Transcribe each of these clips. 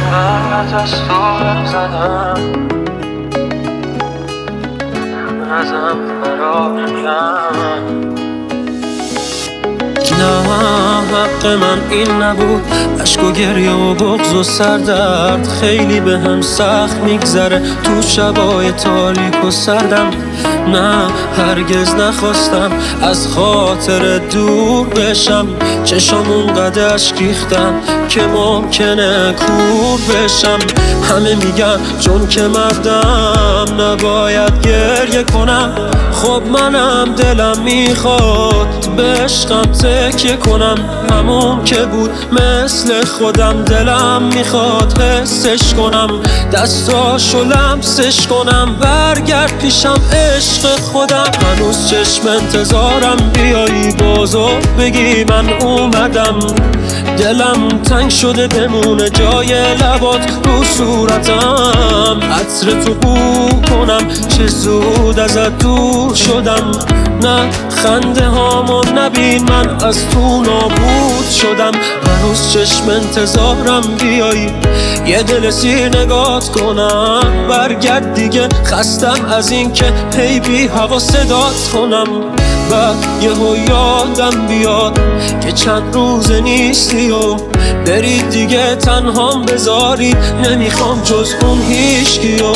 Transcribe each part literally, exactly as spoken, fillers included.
فقط از تو هم زدم، ازم فراریم. نه حق من این نبود، عشق و گریه و بغض و سردرد خیلی به هم سخت میگذره تو شبای تاریک و سردم. نه هرگز نخواستم از خاطر دور بشم، چشام اونقدر اشک ریختم که ممکنه کور بشم. همه میگن چون که مردم نباید گریه کنم، خب منم دلم میخواد به عشقم تکیه کنم. همون که بود مثل خودم دلم میخواد حسش کنم، دستاشو لمسش کنم، برگرد پیشم عشق خودم. هنوز چشم انتظارم بیایی بازو بگی من اومدم، دلم تنگ شده بمونه جای لبات رو صورتم. عطر تو بو کنم چه زود ازت دور شدم، نه خنده هامو نبین من از تو نابود شدم. هنوز چشم انتظارم بیایی یه دل سیر نگات کنم، برگرد دیگه خستم از این که هی بی هوا صدات کنم. بعد یهو یادم بیاد که چند روز نیستی و برید دیگه تنهام بذاری، نمیخوام جز اون هیچکیو.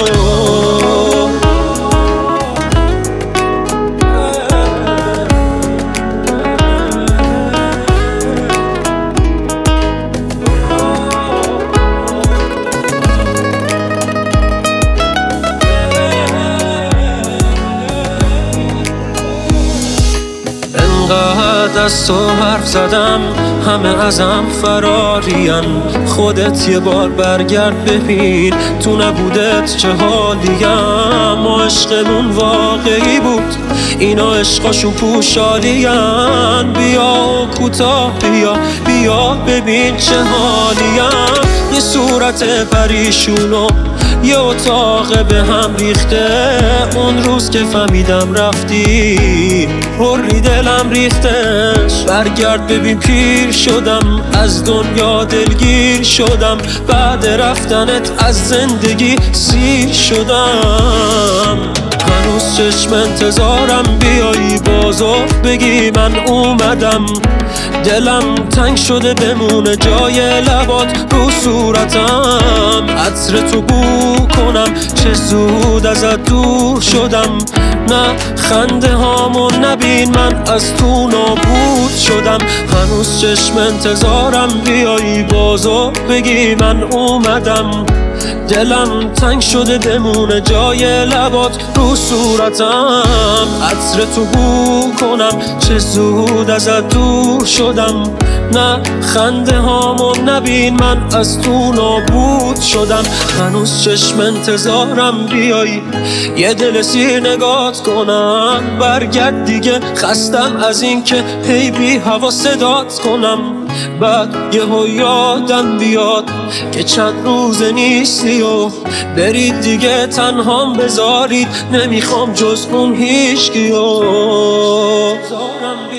انقدر از تو حرف زدم همه ازم فرارین، خودت یه بار برگرد ببین تو نبودت چه حالیم. ما عشقمون واقعی بود اینا عشقاشون پوشالین، بیا و کوتاه بیا بیا ببین چه حالیم. یه صورت پریشونو یه اتاق به هم ریخته، اون روز که فهمیدم رفتی پری دلم ریختش. برگرد ببین پیر شدم از دنیا دلگیر شدم، بعد رفتنت از زندگی سیر شدم. هنوز چشم انتظارم بیایی بازو بگی من اومدم، دلم تنگ شده بمونه جای لبات رو صورتم. عطر تو بو کنم چه زود ازت دور شدم، نه خنده هامو نبین من از تو نابود شدم. هنوز چشم انتظارم بیایی بازو بگی من اومدم، دلم تنگ شده بمونه جای لبات رو صورتم. عطر تو بو کنم چه زود ازت دور شدم، نه خنده هامو نبین من از تو نابود شدم. هنوز چشم انتظارم بیایی یه دل سیر نگات کنم، برگرد دیگه خستم از این که هی بی هوا صدات کنم. بعد یهو یادم بیاد که چند روز نیستی و برید دیگه تنهام بذارید، نمیخوام جز اون هیچکیو.